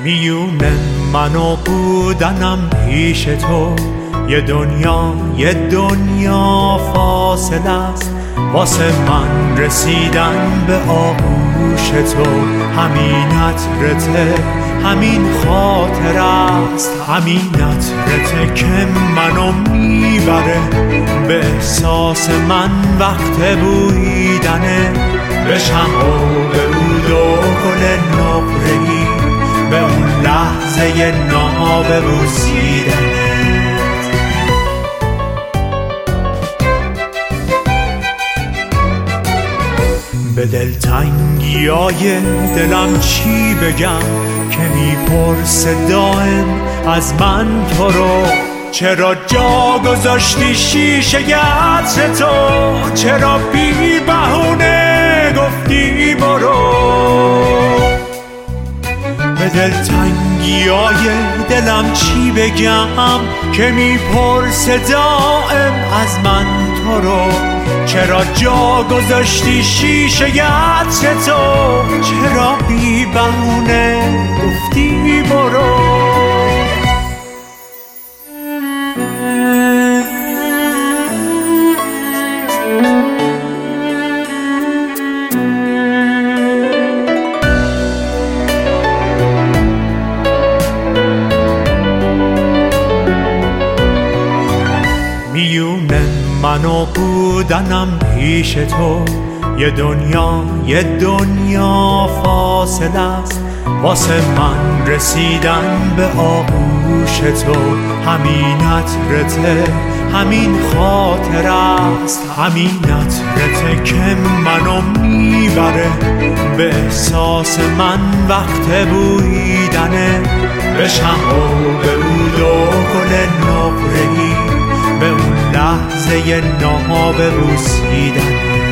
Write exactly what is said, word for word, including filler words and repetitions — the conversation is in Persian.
میونه من و بودنم پیش تو، یه دنیا یه دنیا فاصله است واسه من رسیدن به آغوش تو. همین عطرته همین خاطر است، همین عطرته که منو میبره به احساس من وقت بویدنه. بشم و به عود و گل نقره‌ای، به اون لحظه ناب بوسیدنه. به دلتنگیای دلم چی بگم که میپرسه دائم از من تو رو. چرا جا گذاشتی شیشه عطر تو، چرا بی بهونه گفتی برو. به دلتنگیای دلم چی بگم که میپرسه دائم از من تو رو. چرا جا گذاشتی شیشه عطر تو، چرا بی بهونه گفتی برو. میونه من و بودنم پیش تو، یه دنیا یه دنیا فاصله است واسه من رسیدن به آغوش تو. همین عطرته همین خاطر است، همین عطرته که منو میبره به احساس من وقت بویدنه. بشم و به عود و گل نقره‌ای، به اون لحظه ناب بوسیدنه.